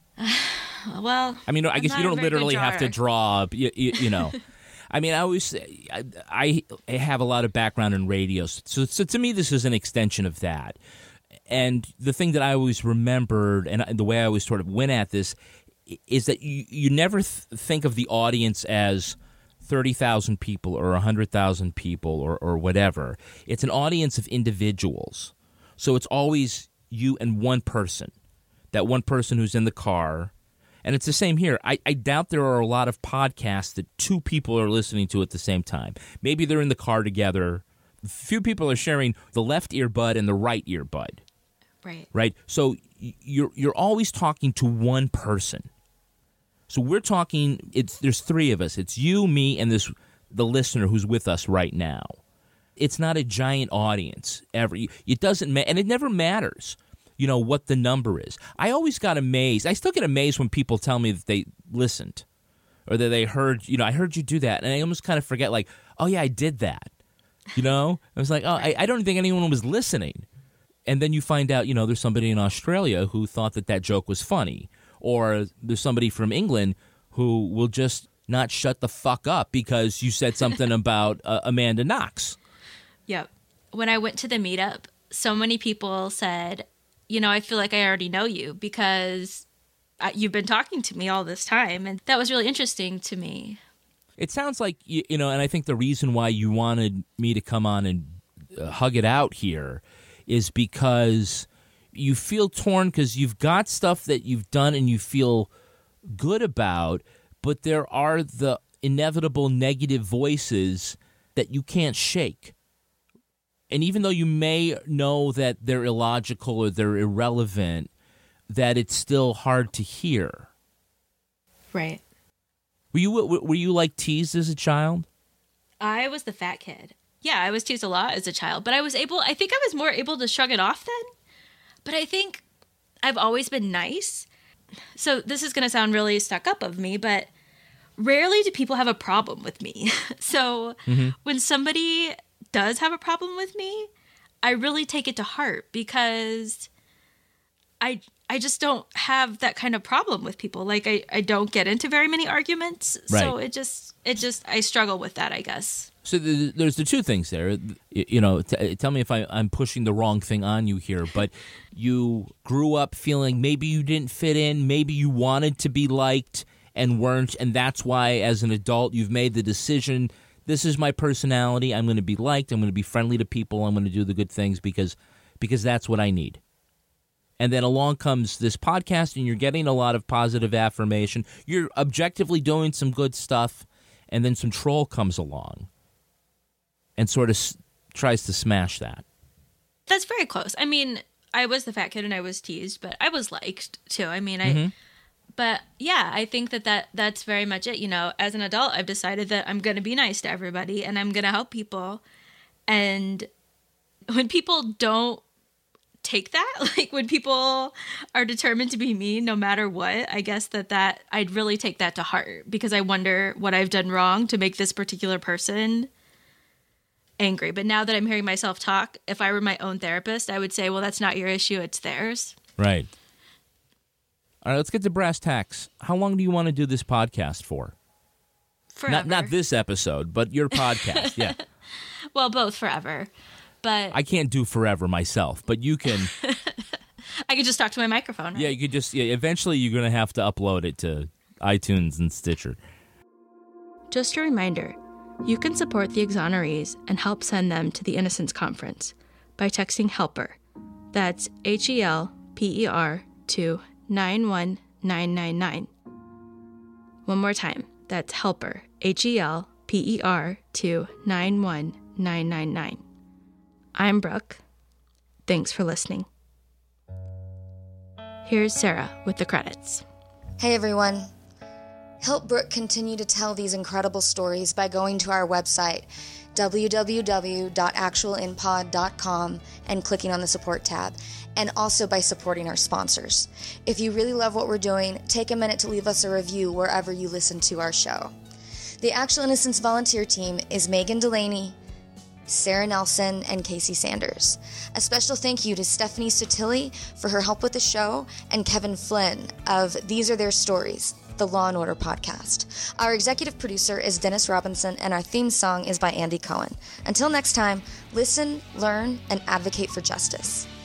Well, I mean, I I'm guess not you a don't very good literally have to drawer. draw, you, you, you know. I mean, I always, I, I have a lot of background in radio, so, so to me, this is an extension of that. And the thing that I always remembered, and the way I always sort of went at this, is that you, you never th- think of the audience as thirty thousand people or one hundred thousand people or, or whatever. It's an audience of individuals. So it's always you and one person, that one person who's in the car. And it's the same here. I, I doubt there are a lot of podcasts that two people are listening to at the same time. Maybe they're in the car together. Few people are sharing the left earbud and the right earbud. Right. Right? So you're you're always talking to one person. So we're talking, it's there's three of us. It's you, me, and this the listener who's with us right now. It's not a giant audience ever. It doesn't ma- and it never matters, you know, what the number is. I always got amazed. I still get amazed when people tell me that they listened or that they heard, you know, I heard you do that. And I almost kind of forget, like, oh, yeah, I did that. You know? I was like, oh, I, I don't think anyone was listening. And then you find out, you know, there's somebody in Australia who thought that that joke was funny. Or there's somebody from England who will just not shut the fuck up because you said something about uh, Amanda Knox. Yep. When I went to the meetup, so many people said, you know, I feel like I already know you because I, you've been talking to me all this time. And that was really interesting to me. It sounds like, you, you know, and I think the reason why you wanted me to come on and uh, hug it out here is because you feel torn because you've got stuff that you've done and you feel good about, but there are the inevitable negative voices that you can't shake. And even though you may know that they're illogical or they're irrelevant, that it's still hard to hear. Right. Were you were you like teased as a child? I was the fat kid. Yeah, I was teased a lot as a child, but I was able, I think I was more able to shrug it off then. But I think I've always been nice. So this is going to sound really stuck up of me, but rarely do people have a problem with me. So mm-hmm. when somebody does have a problem with me, I really take it to heart because I I just don't have that kind of problem with people. Like I, I don't get into very many arguments. Right. So it just it just I struggle with that, I guess. So the, there's the two things there. You, you know, t- tell me if I, I'm pushing the wrong thing on you here, but you grew up feeling maybe you didn't fit in, maybe you wanted to be liked and weren't, and that's why as an adult you've made the decision, this is my personality, I'm going to be liked, I'm going to be friendly to people, I'm going to do the good things because because that's what I need. And then along comes this podcast and you're getting a lot of positive affirmation. You're objectively doing some good stuff, and then some troll comes along and sort of s- tries to smash that. That's very close. I mean, I was the fat kid and I was teased, but I was liked too. I mean, I... Mm-hmm. But yeah, I think that, that that's very much it. You know, as an adult, I've decided that I'm going to be nice to everybody and I'm going to help people. And when people don't take that, like when people are determined to be mean no matter what, I guess that, that I'd really take that to heart because I wonder what I've done wrong to make this particular person angry. But now that I'm hearing myself talk, if I were my own therapist, I would say, well, that's not your issue, it's theirs. Right. All right, let's get to brass tacks. How long do you want to do this podcast for? Forever. Not not this episode, but your podcast, yeah. Well, both forever. But I can't do forever myself, but you can. I could just talk to my microphone, right? Yeah, you could just, yeah, eventually you're going to have to upload it to iTunes and Stitcher. Just a reminder, you can support the exonerees and help send them to the Innocence Conference by texting HELPER. That's H E L P E R to nine one nine nine nine. One more time, that's HELPER, H E L P E R to nine one nine nine nine. I'm Brooke. Thanks for listening. Here's Sarah with the credits. Hey everyone. Help Brooke continue to tell these incredible stories by going to our website, w w w dot actual in pod dot com, and clicking on the support tab, and also by supporting our sponsors. If you really love what we're doing, take a minute to leave us a review wherever you listen to our show. The Actual Innocence volunteer team is Megan Delaney, Sarah Nelson, and Casey Sanders. A special thank you to Stephanie Sotilli for her help with the show, and Kevin Flynn of These Are Their Stories, the Law and Order podcast. Our executive producer is Dennis Robinson, and our theme song is by Andy Cohen. Until next time, listen, learn, and advocate for justice.